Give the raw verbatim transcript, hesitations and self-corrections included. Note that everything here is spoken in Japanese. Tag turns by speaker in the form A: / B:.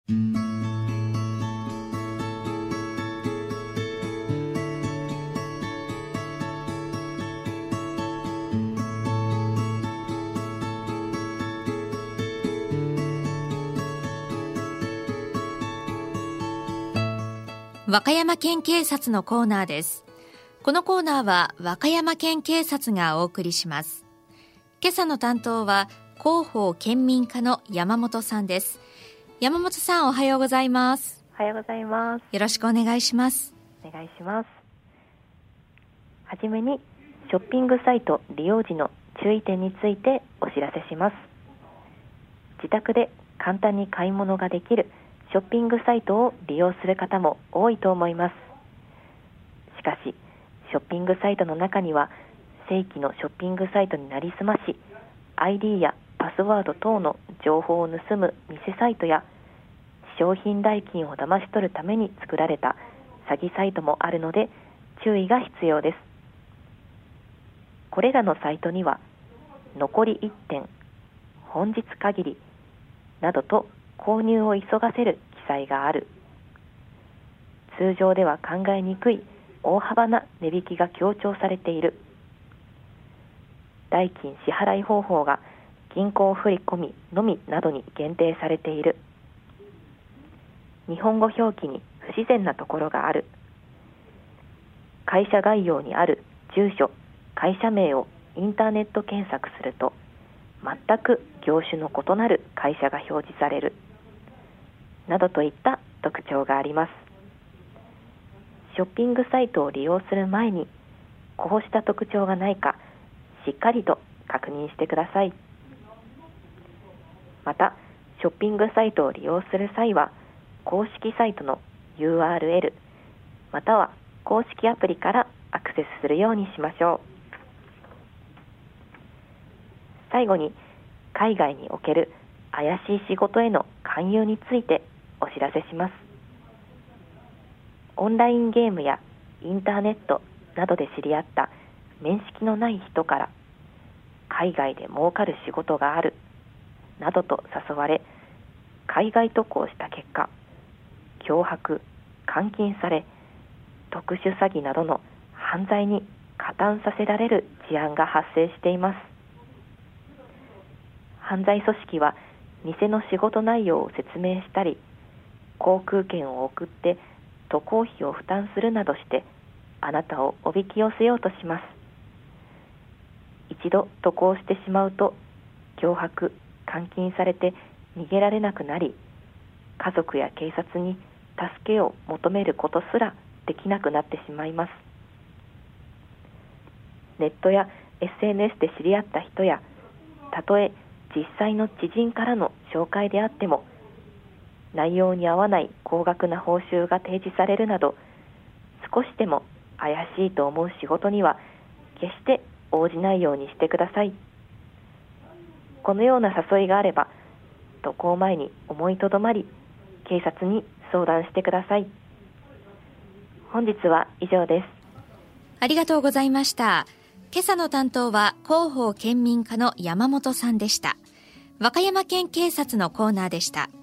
A: 和歌山県警察のコーナーです。このコーナーは和歌山県警察がお送りします。今朝の担当は広報県民課の山本さんです。山本さん、おはようございます。
B: おはようございます。
A: よろしくお願いします。
B: お願いします。はじめにショッピングサイト利用時の注意点についてお知らせします。自宅で簡単に買い物ができるショッピングサイトを利用する方も多いと思います。しかし、ショッピングサイトの中には正規のショッピングサイトになりすまし、アイディー やパスワード等の情報を盗む偽サイトや、商品代金を騙し取るために作られた詐欺サイトもあるので注意が必要です。これらのサイトには、残りいってん、本日限りなどと購入を急がせる記載がある。通常では考えにくい大幅な値引きが強調されている。代金支払い方法が銀行振込のみなどに限定されている。日本語表記に不自然なところがある。会社概要にある住所、会社名をインターネット検索すると、全く業種の異なる会社が表示される。などといった特徴があります。ショッピングサイトを利用する前に、こうした特徴がないか、しっかりと確認してください。また、ショッピングサイトを利用する際は、公式サイトの ユーアールエル、または公式アプリからアクセスするようにしましょう。最後に、海外における怪しい仕事への勧誘についてお知らせします。オンラインゲームやインターネットなどで知り合った面識のない人から、海外で儲かる仕事があるなどと誘われ、海外渡航した結果、脅迫、監禁され、特殊詐欺などの犯罪に加担させられる事案が発生しています。犯罪組織は偽の仕事内容を説明したり、航空券を送って渡航費を負担するなどしてあなたをおびき寄せようとします。一度渡航してしまうと、脅迫、監禁されて逃げられなくなり、家族や警察に助けを求めることすらできなくなってしまいます。ネットや エスエヌエス で知り合った人や、たとえ実際の知人からの紹介であっても、内容に合わない高額な報酬が提示されるなど、少しでも怪しいと思う仕事には決して応じないようにしてください。このような誘いがあれば、渡航前に思いとどまり、警察に相談してください。本日は以上です。
A: ありがとうございました。今朝の担当は広報県民課の山本さんでした。和歌山県警察のコーナーでした。